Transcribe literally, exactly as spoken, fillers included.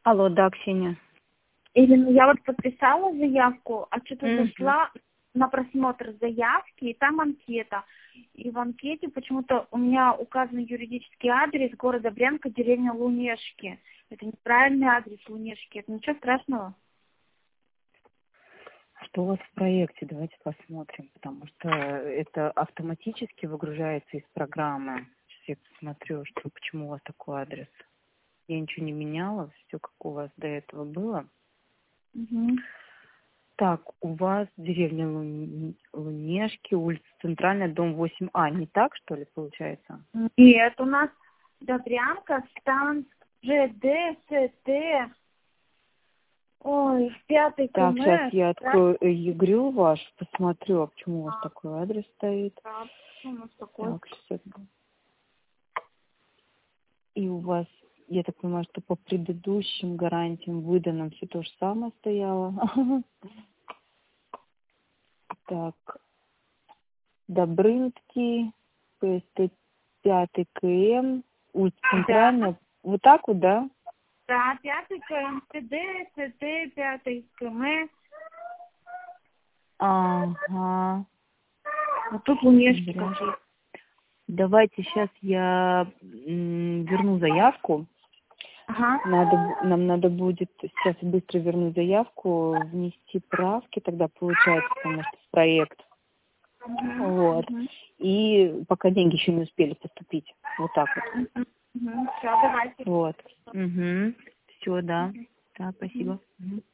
Алло, да, Ксения. Ирина, я вот подписала заявку, а что-то Мгм. зашла на просмотр заявки, и там анкета. И в анкете почему-то у меня указан юридический адрес города Брянка, деревня Лунешки. Это неправильный адрес Лунешки. Это ничего страшного? Что у вас в проекте? Давайте посмотрим, потому что это автоматически выгружается из программы. Сейчас я посмотрю, что, почему у вас такой адрес. Я ничего не меняла, все как у вас до этого было. Угу. Так, у вас деревня Лу- Лунешки, улица Центральная, дом восемь А. Не так, что ли, получается? Нет, у нас Добрянка, стан ЖД, СТ. Ой, пятый Так, сейчас КМ. я открою ЕГРЮ ваш, посмотрю, а почему у вас такой адрес стоит. Да, у нас такой. Так, сейчас. И у вас, я так понимаю, что по предыдущим гарантиям выданным все то же самое стояло. Так, Добрынский, ПСТ пятый КМ, улица Центральная. Вот так вот, да? Да, пятый КМ, СТ, СТ, пятый КМ. Ага. А тут Лунешки Зря. какие. Давайте сейчас я м, верну заявку. Ага. Надо, б- нам надо будет сейчас быстро вернуть заявку, внести правки, тогда получается, потому что в проект. Угу. Вот. Угу. И пока деньги еще не успели поступить. Вот так вот. Угу. Все, давайте. Вот. Угу. Все, да. Мгм. Да, спасибо. Мгм.